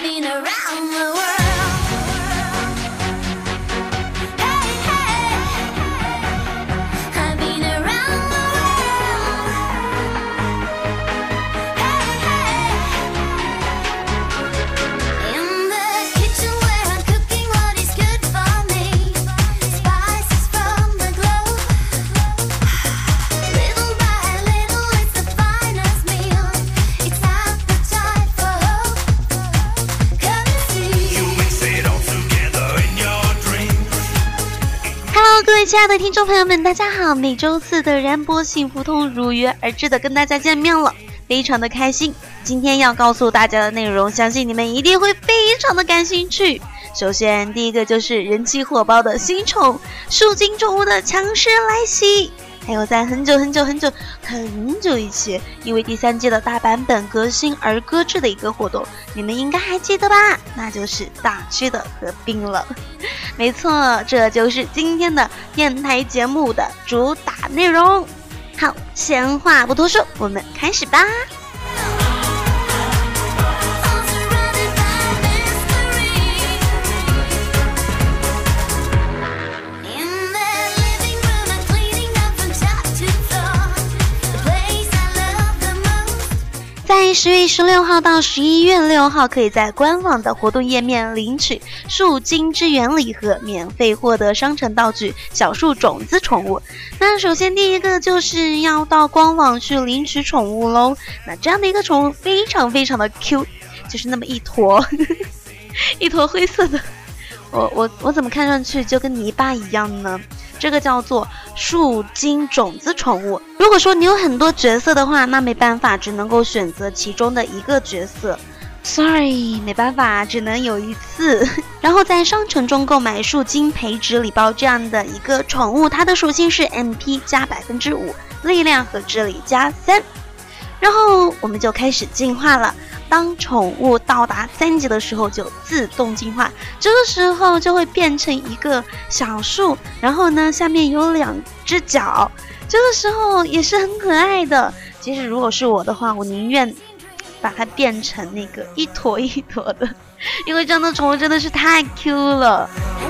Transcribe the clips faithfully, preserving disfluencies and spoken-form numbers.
been around the world. 各位亲爱的听众朋友们，大家好！每周四的燃播幸福通如约而至的跟大家见面了，非常的开心。今天要告诉大家的内容，相信你们一定会非常的感兴趣。首先，第一个就是人气火爆的新宠树精宠物的强势来袭。还有在很久很久很久很久以前，因为第三季的大版本革新而搁置的一个活动，你们应该还记得吧？那就是大区的合并了。没错，这就是今天的电台节目的主打内容。好，闲话不多说，我们开始吧。在十月十六号到十一月六号，可以在官网的活动页面领取树精之源礼盒，免费获得商城道具小树种子宠物。那首先第一个就是要到官网去领取宠物咯。那这样的一个宠物非常非常的 Q， 就是那么一坨一坨灰色的，我我我怎么看上去就跟泥巴一样呢？这个叫做树精种子宠物。如果说你有很多角色的话，那没办法，只能够选择其中的一个角色。Sorry， 没办法，只能有一次。然后在商城中购买树精培植礼包这样的一个宠物，它的属性是 M P 加百分之五，力量和智力加三。然后我们就开始进化了。当宠物到达三级的时候就自动进化，这个时候就会变成一个小树，然后呢下面有两只脚，这个时候也是很可爱的。其实如果是我的话，我宁愿把它变成那个一坨一坨的，因为这样的宠物真的是太 Q 了。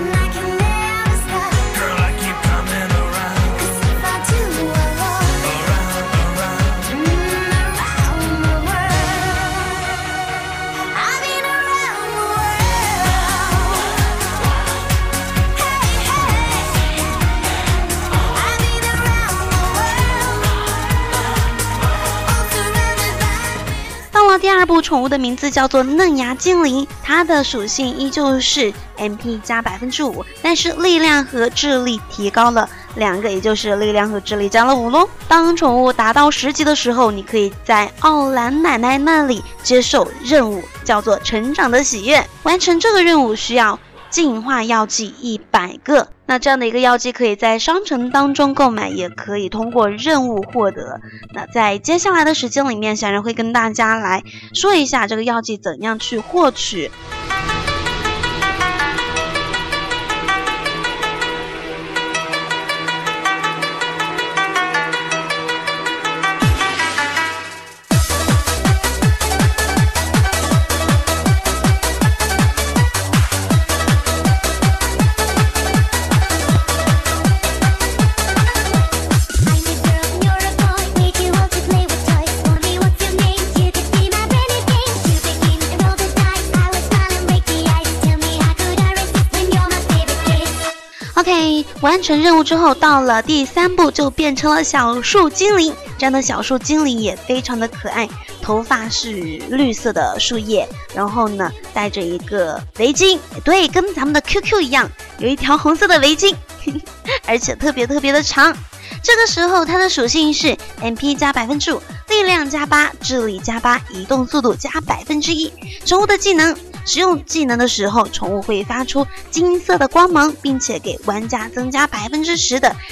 第二部宠物的名字叫做嫩芽精灵，它的属性依旧是 M P 加百分之五，但是力量和智力提高了两个，也就是力量和智力加了五咯。当宠物达到十级的时候，你可以在奥兰奶奶那里接受任务，叫做成长的喜悦。完成这个任务需要进化药剂一百个，那这样的一个药剂可以在商城当中购买，也可以通过任务获得。那在接下来的时间里面，小人会跟大家来说一下这个药剂怎样去获取。OK， 完成任务之后，到了第三步就变成了小树精灵。这样的小树精灵也非常的可爱，头发是绿色的树叶，然后呢戴着一个围巾，对，跟咱们的 Q Q 一样，有一条红色的围巾，而且特别特别的长。这个时候它的属性是 M P 加百分之五，力量加八，智力加八，移动速度加百分之一。宠物的技能，使用技能的时候，宠物会发出金色的光芒，并且给玩家增加百分之十的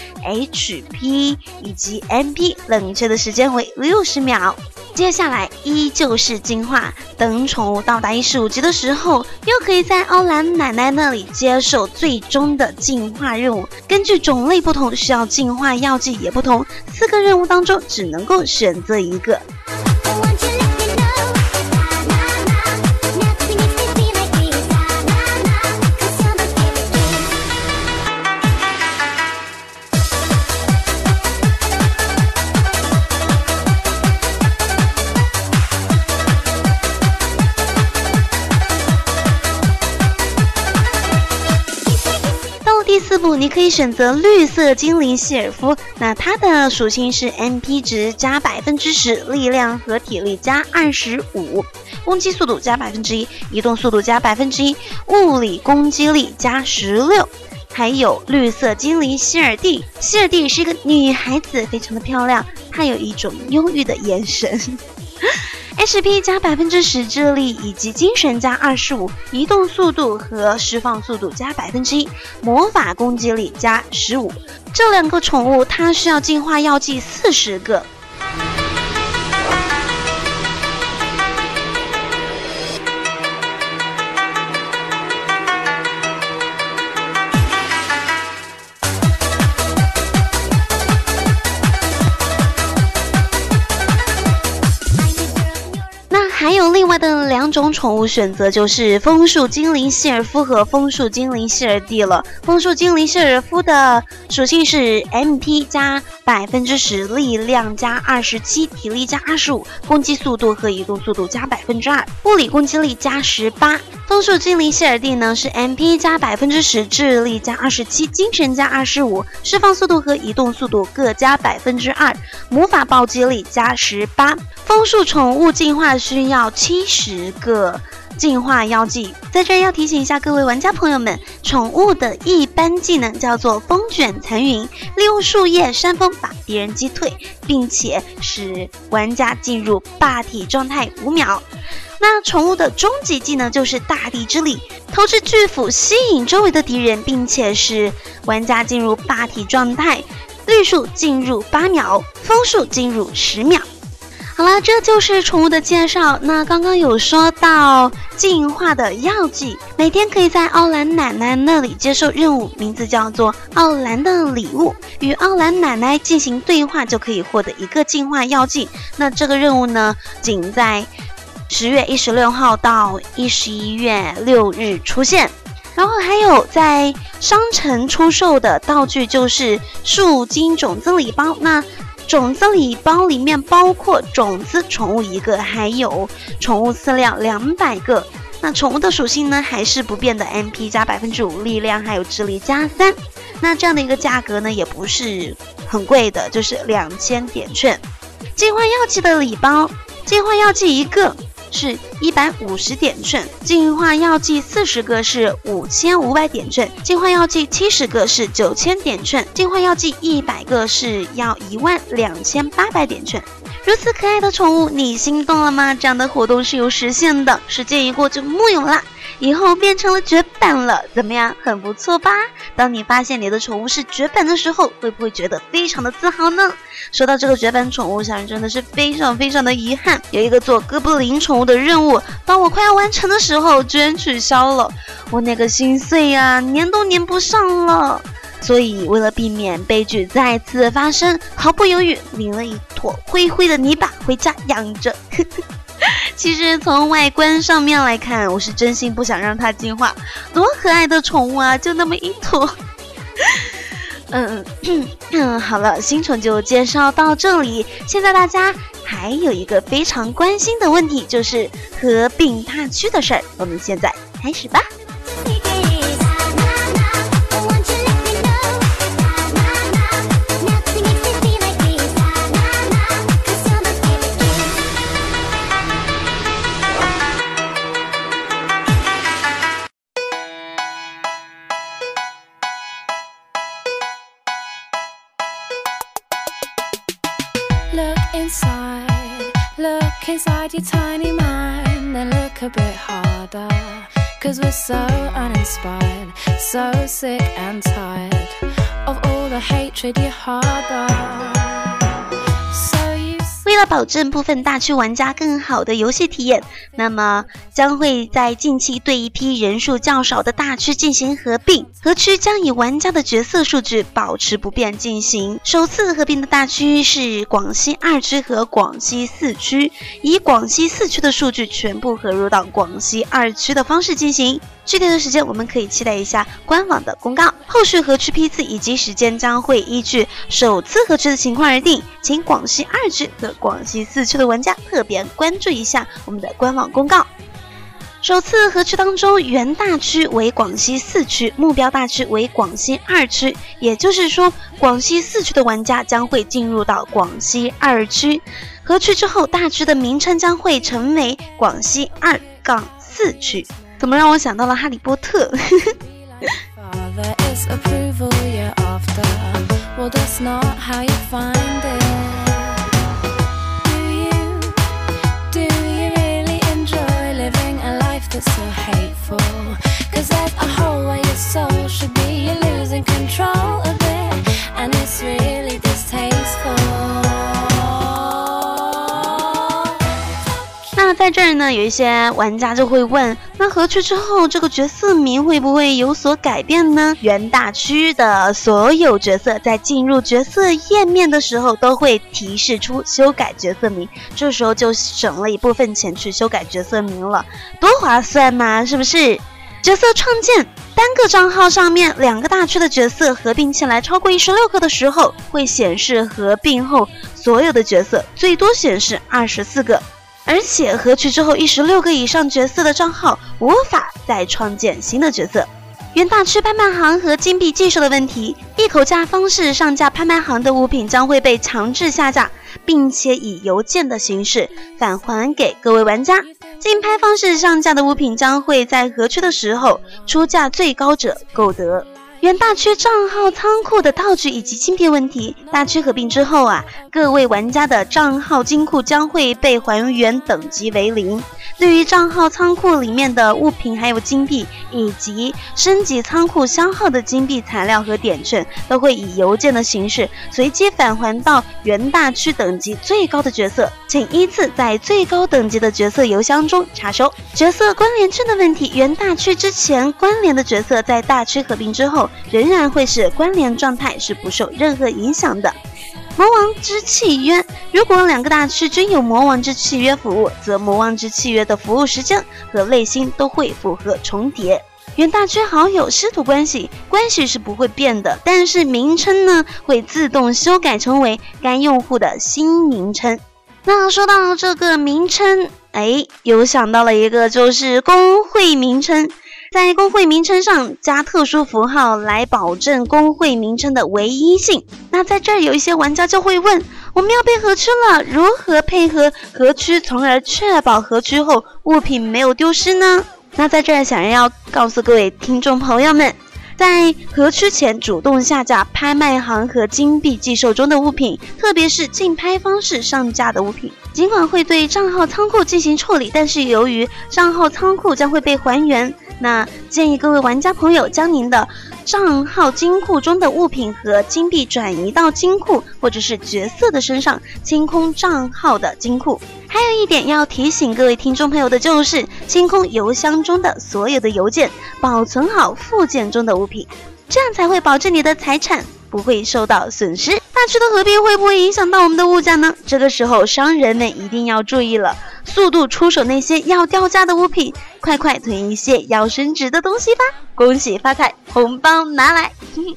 H P 以及 M P， 冷却的时间为六十秒。接下来依旧是进化，等宠物到达一十五级的时候，又可以在奥兰奶奶那里接受最终的进化任务。根据种类不同，需要进化药剂也不同，四个任务当中只能够选择一个。 补你可以选择绿色精灵希尔夫，那它的属性是 M P 值加百分之十，力量和体力加二十五，攻击速度加百分之一，移动速度加百分之一，物理攻击力加十六。还有绿色精灵希尔蒂，希尔蒂是一个女孩子，非常的漂亮，她有一种忧郁的眼神。H P 加百分之十，智力以及精神加二十五，移动速度和释放速度加百分之一，魔法攻击力加十五。这两个宠物它需要进化药剂四十个。还有另外的两种宠物选择，就是枫树精灵希尔夫和枫树精灵希尔蒂了。枫树精灵希尔夫的属性是 M P 加百分之十，力量加二十七，体力加二十五，攻击速度和移动速度加百分之二，物理攻击力加十八。枫树精灵希尔蒂呢是 M P 加百分之十，智力加二十七，精神加二十五，释放速度和移动速度各加百分之二，魔法暴击力加十八。枫树宠物进化需要七十个进化药剂。在这儿要提醒一下各位玩家朋友们，宠物的一般技能叫做风卷残云，利用树叶扇风把敌人击退，并且使玩家进入霸体状态五秒。那宠物的终极技能就是大地之力，投掷巨斧吸引周围的敌人，并且使玩家进入霸体状态。绿树进入八秒，枫树进入十秒。好了，这就是宠物的介绍。那刚刚有说到进化的药剂，每天可以在奥兰奶奶那里接受任务，名字叫做奥兰的礼物，与奥兰奶奶进行对话就可以获得一个进化药剂。那这个任务呢，仅在十月一十六号到十一月六日出现。然后还有在商城出售的道具就是树精种子礼包，那种子礼包里面包括种子宠物一个，还有宠物饲料两百个。那宠物的属性呢还是不变的 M P 加百分之五，力量还有智力加三。那这样的一个价格呢也不是很贵的，就是两千点券。进化药剂的礼包，进化药剂一个是一百五十点券，进化药剂四十个是五千五百点券，进化药剂七十个是九千点券，进化药剂一百个是要一万两千八百点券。如此可爱的宠物，你心动了吗？这样的活动是有实现的，时间一过就木有啦，以后变成了绝版了，怎么样？很不错吧？当你发现你的宠物是绝版的时候，会不会觉得非常的自豪呢？说到这个绝版宠物，小人真的是非常非常的遗憾，有一个做哥布林宠物的任务，当我快要完成的时候，居然取消了，我那个心碎呀，粘都粘不上了。所以为了避免悲剧再次发生，毫不犹豫领了一坨灰灰的泥巴回家养着。其实从外观上面来看，我是真心不想让它进化，多可爱的宠物啊，就那么一坨。嗯嗯，好了，新宠就介绍到这里。现在大家还有一个非常关心的问题，就是合并大区的事儿。我们现在开始吧。 Look inside your tiny mind and look a bit harder, 'cause we're so uninspired, so sick and tired of all the hatred you harbor. 为了保证部分大区玩家更好的游戏体验，那么将会在近期对一批人数较少的大区进行合并，合区将以玩家的角色数据保持不变进行。首次合并的大区是广西二区和广西四区，以广西四区的数据全部合入到广西二区的方式进行。具体的时间我们可以期待一下官网的公告，后续合区批次以及时间将会依据首次合区的情况而定，请广西二区和广西四区的玩家特别关注一下我们的官网公告。 首次合区当中，原大区为广西四区，目标大区为广西二区，也就是说，广西四区的玩家将会进入到广西二区。合区之后，大区的名称将会成为广西二杠四区。怎么让我想到了哈利波特？ That's so hateful, cause there's a hole where your soul should be. You're losing control of it, and it's really distasteful. 那在这儿呢，有一些玩家就会问，那合区之后这个角色名会不会有所改变呢？原大区的所有角色在进入角色页面的时候都会提示出修改角色名，这时候就省了一部分钱去修改角色名了，多划算嘛，是不是？角色创建，单个账号上面两个大区的角色合并起来超过一十六个的时候，会显示合并后所有的角色，最多显示二十四个。而且合区之后一十六个以上角色的账号无法再创建新的角色。原大区拍卖行和金币寄售的问题，一口价方式上架拍卖行的物品将会被强制下架，并且以邮件的形式返还给各位玩家。竞拍方式上架的物品将会在合区的时候出价最高者购得。原大区账号仓库的道具以及金币问题，大区合并之后啊，各位玩家的账号金库将会被还原等级为零。对于账号仓库里面的物品还有金币，以及升级仓库消耗的金币材料和点券，都会以邮件的形式随机返还到原大区等级最高的角色，请依次在最高等级的角色邮箱中查收。角色关联券的问题，原大区之前关联的角色在大区合并之后仍然会是关联状态，是不受任何影响的。魔王之契约，如果两个大区均有魔王之契约服务，则魔王之契约的服务时间和类型都会符合重叠。原大区好友师徒关系，关系是不会变的，但是名称呢会自动修改成为该用户的新名称。那说到这个名称，哎，有想到了一个，就是公会名称。在公会名称上加特殊符号来保证公会名称的唯一性。那在这儿有一些玩家就会问，我们要配合区了，如何配合合区，从而确保合区后物品没有丢失呢？那在这儿想要告诉各位听众朋友们，在合区前主动下架拍卖行和金币寄售中的物品，特别是竞拍方式上架的物品，尽管会对账号仓库进行处理，但是由于账号仓库将会被还原，那建议各位玩家朋友将您的账号金库中的物品和金币转移到金库或者是角色的身上，清空账号的金库。还有一点要提醒各位听众朋友的就是，清空邮箱中的所有的邮件，保存好附件中的物品，这样才会保证你的财产不会受到损失。大区的合并会不会影响到我们的物价呢？这个时候商人们一定要注意了，速度出手那些要掉价的物品，快快囤一些要升值的东西吧！恭喜发财，红包拿来！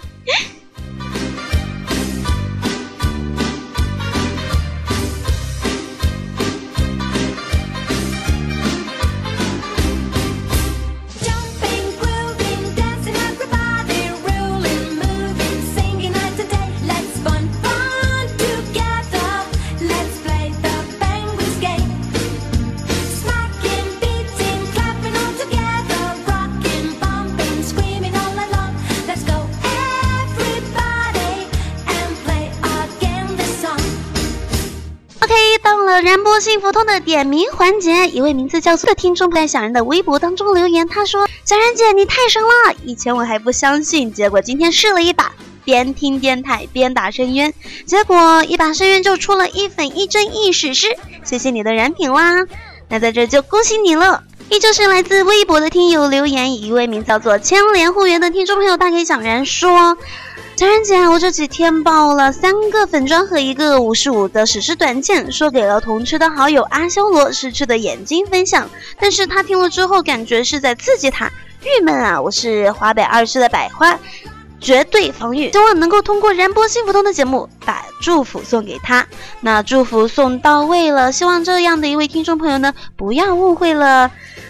然播幸福通的点名环节，一位名字叫苏的听众在小人的微博当中留言，他说：小然姐你太神了，以前我还不相信，结果今天试了一把，边听电台边打深渊，结果一把深渊就出了一粉一真一史诗，谢谢你的燃品啦，那在这就恭喜你了。依旧是来自微博的听友留言，一位名叫做千联护源的听众朋友大给小然说：小然姐，我这几天爆了三个粉砖和一个五十五的史诗短剑，说给了同区的好友阿修罗失去的眼睛分享，但是他听了之后感觉是在刺激他，郁闷啊！我是华北二区的百花，绝对防御，希望能够通过燃播幸福通的节目把祝福送给他。那祝福送到位了，希望这样的一位听众朋友呢，不要误会了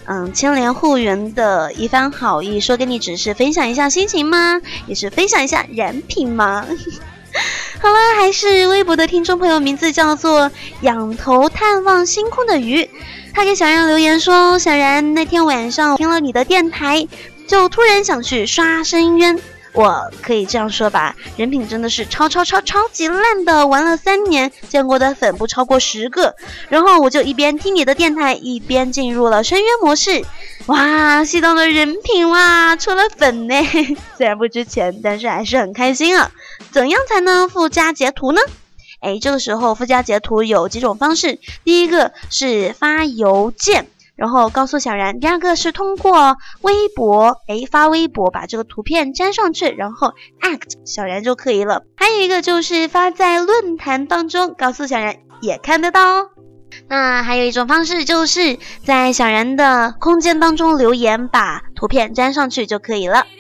嗯牵连护缘的一番好意，说跟你只是分享一下心情吗？也是分享一下燃品吗？好了，还是微博的听众朋友，名字叫做仰头探望星空的鱼，他给小然留言说，小然那天晚上听了你的电台，就突然想去刷深渊。我可以这样说吧，人品真的是超超超超级烂的，玩了三年，见过的粉不超过十个，然后我就一边听你的电台，一边进入了深渊模式。哇，吸到了人品哇，出了粉呢，虽然不值钱，但是还是很开心啊。怎样才能附加截图呢？哎，这个时候附加截图有几种方式，第一个是发邮件，然后告诉小然，第二个是通过微博，诶发微博把这个图片粘上去，然后 act 小然就可以了。还有一个就是发在论坛当中，告诉小然也看得到哦。那还有一种方式就是在小然的空间当中留言，把图片粘上去就可以了。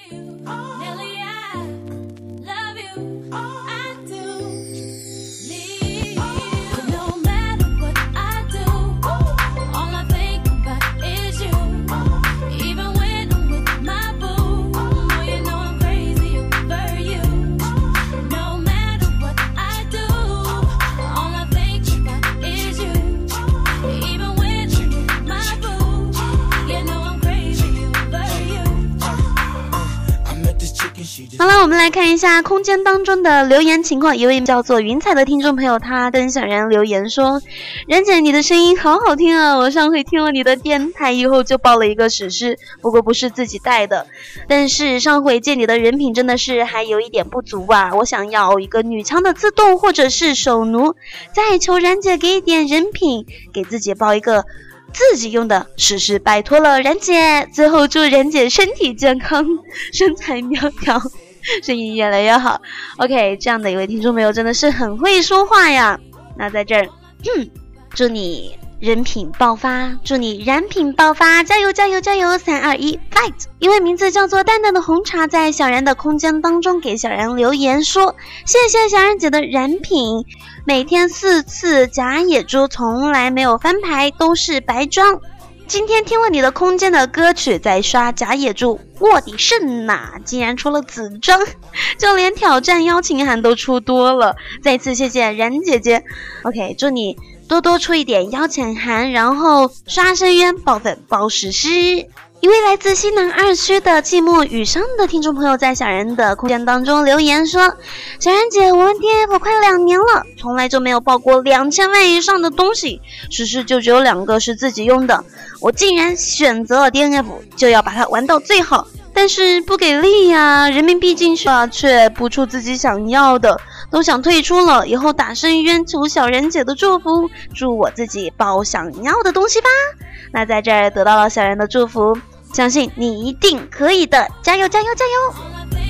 好了，我们来看一下空间当中的留言情况。一位叫做云彩的听众朋友，他跟小然留言说，然姐你的声音好好听啊，我上回听了你的电台以后就报了一个史诗，不过不是自己带的，但是上回见你的人品真的是还有一点不足啊，我想要一个女枪的自动或者是手奴，再求然姐给一点人品，给自己报一个自己用的史诗，拜托了然姐。最后祝然姐身体健康，身材苗条，声音越来越好。 OK， 这样的一位听众朋友真的是很会说话呀。那在这儿、嗯、祝你人品爆发，祝你燃品爆发，加油加油加油，三二一 fight。 一位名字叫做淡淡的红茶在小然的空间当中给小然留言说，谢谢小然姐的燃品，每天四次假野猪从来没有翻牌，都是白装，今天听了你的空间的歌曲，在刷假野猪，我的肾呐，竟然出了紫装，就连挑战邀请函都出多了，再次谢谢然姐姐。 OK， 祝你多多出一点邀请函，然后刷深渊爆粉爆史诗。一位来自西南二区的寂寞雨伤的听众朋友在小然的空间当中留言说，小然姐，我玩 D N F 快两年了，从来就没有爆过两千万以上的东西，实时就只有两个是自己用的，我竟然选择了 D N F， 就要把它玩到最好，但是不给力呀，人民币进去了却不出自己想要的，都想退出了，以后打深渊求小然姐的祝福，祝我自己爆想要的东西吧。那在这儿得到了小然的祝福，相信你一定可以的，加油加油加油。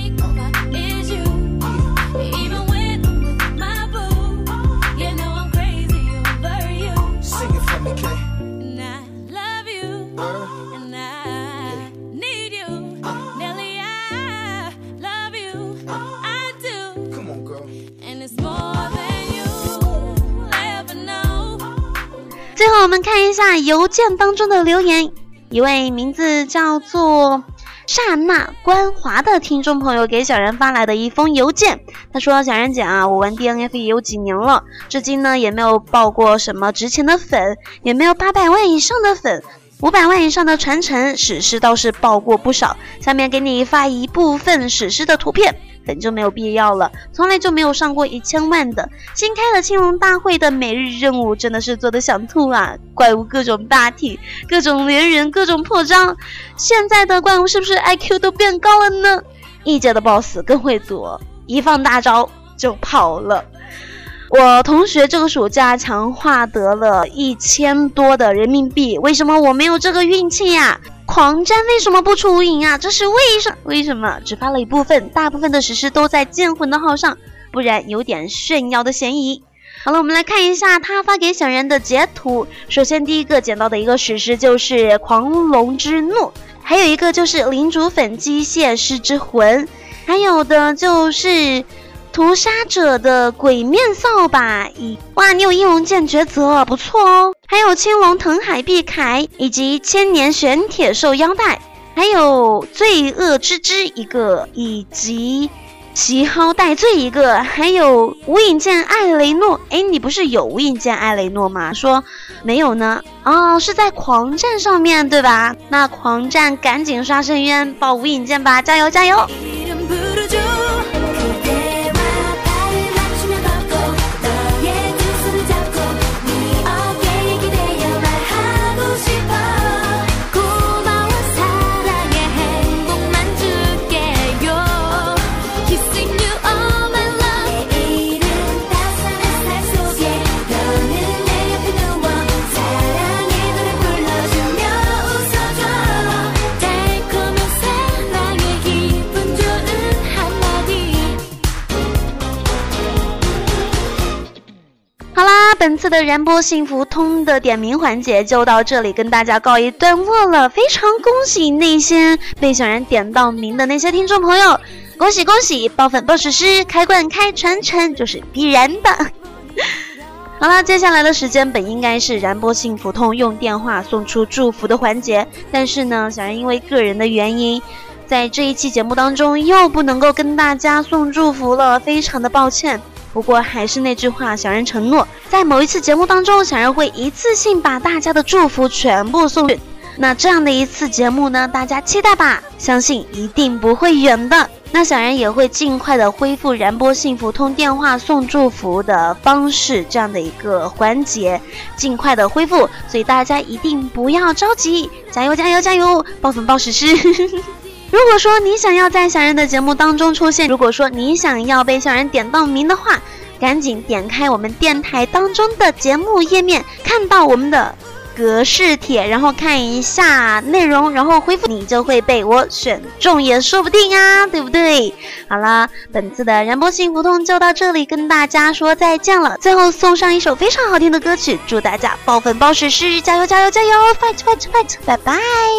最后我们看一下邮件当中的留言，一位名字叫做刹那关华的听众朋友给小然发来的一封邮件，他说，小然姐啊，我玩 D N F 也有几年了，至今呢也没有爆过什么值钱的粉，也没有八百万以上的粉，五百万以上的传承史诗倒是爆过不少，下面给你发一部分史诗的图片，粉就没有必要了，从来就没有上过一千万的。新开了青龙大会的每日任务真的是做得想吐啊，怪物各种大体，各种连人，各种破张，现在的怪物是不是 I Q 都变高了呢？一阶的 boss 更会躲，一放大招就跑了。我同学这个暑假强化得了一千多的人民币，为什么我没有这个运气呀？狂战为什么不出无影啊？这是为什为什么只发了一部分，大部分的史诗都在剑魂的号上，不然有点炫耀的嫌疑。好了，我们来看一下他发给小人的截图。首先第一个捡到的一个史诗就是狂龙之怒，还有一个就是领主粉机械师之魂，还有的就是屠杀者的鬼面扫把，以哇，你有应龙剑抉择，不错哦。还有青龙腾海碧铠，以及千年玄铁兽腰带，还有罪恶之之一个，以及奇蒿戴罪一个，还有无影剑艾雷诺。诶，你不是有无影剑艾雷诺吗？说没有呢？哦，是在狂战上面对吧？那狂战赶紧刷深渊报无影剑吧，加油加油！本次的燃波幸福通的点名环节就到这里跟大家告一段落了，非常恭喜那些被小然点到名的那些听众朋友，恭喜恭喜，爆粉爆史诗，开罐开传承就是必然的。好了，接下来的时间本应该是燃波幸福通用电话送出祝福的环节，但是呢，小然因为个人的原因，在这一期节目当中又不能够跟大家送祝福了，非常的抱歉。不过还是那句话，小然承诺在某一次节目当中，小然会一次性把大家的祝福全部送去。那这样的一次节目呢，大家期待吧，相信一定不会远的。那小然也会尽快的恢复燃波幸福通电话送祝福的方式，这样的一个环节尽快的恢复，所以大家一定不要着急，加油加油加油，爆粉爆史诗。如果说你想要在小人的节目当中出现，如果说你想要被小人点到名的话，赶紧点开我们电台当中的节目页面，看到我们的格式帖，然后看一下内容，然后回复，你就会被我选中也说不定啊，对不对？好了，本次的燃波幸福通就到这里跟大家说再见了。最后送上一首非常好听的歌曲，祝大家爆粉爆史诗，加油加油加油 fight fight fight， 拜拜。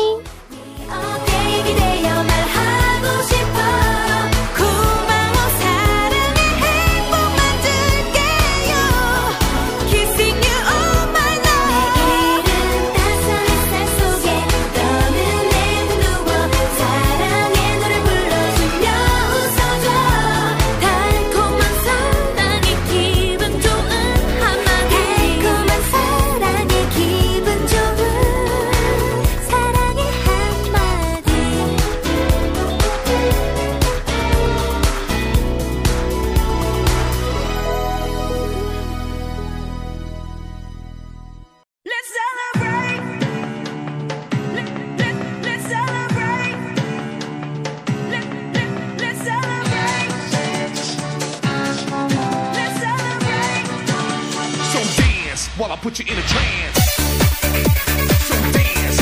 While I put you in a trance. So dance.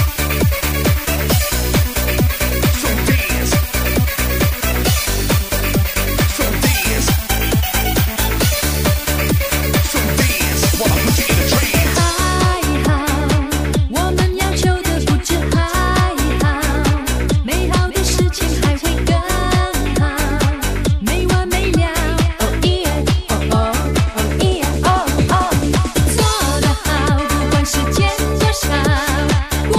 So dance. So dance. So dance. While I put you in a trance. 还好，我们要求的不止还好，美好的事情还会更好，没完没了。哦耶，哦哦，哦耶，哦哦。做得好，不管时间多少，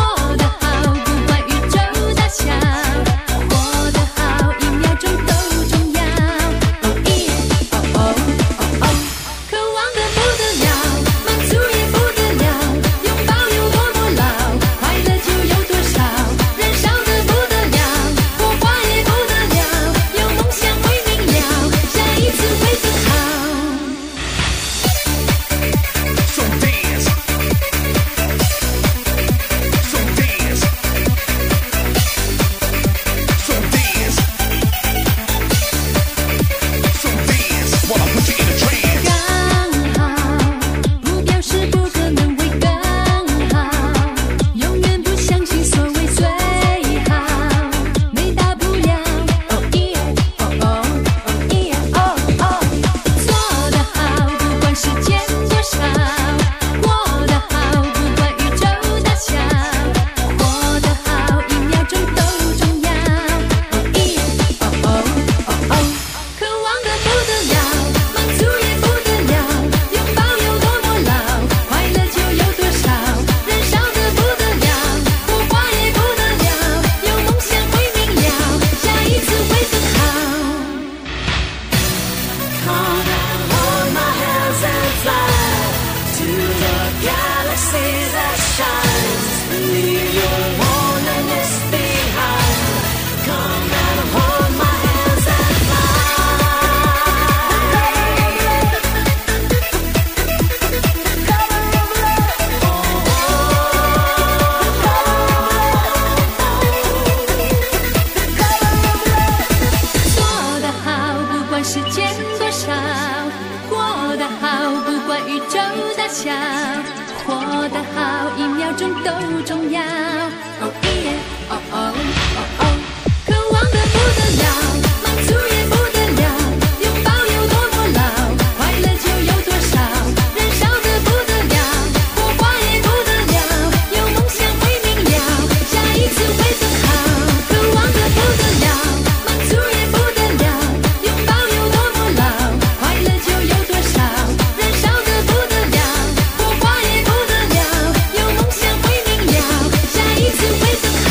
要，种都重要。哦耶，哦哦哦哦，渴望的不得了，满足也不得了，拥抱有多么牢，快乐就有多少，燃烧的不得了，火花也不得了，有梦想会明了，下一次会更好。渴望的不得了，满足也不得了，拥抱有多么牢，快乐就有多少，燃烧的不得了，火花也不得了，有梦想会明了，下一次会更好。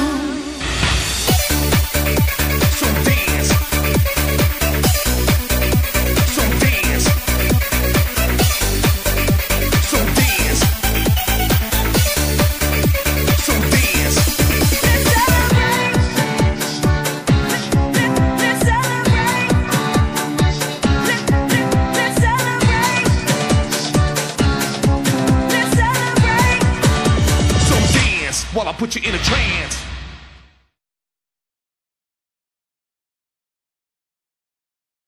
So dance. So dance. So dance. So dance. Let's celebrate. Let's celebrate. Let, let, let's celebrate. Let's celebrate. So dance while I put you in a trance.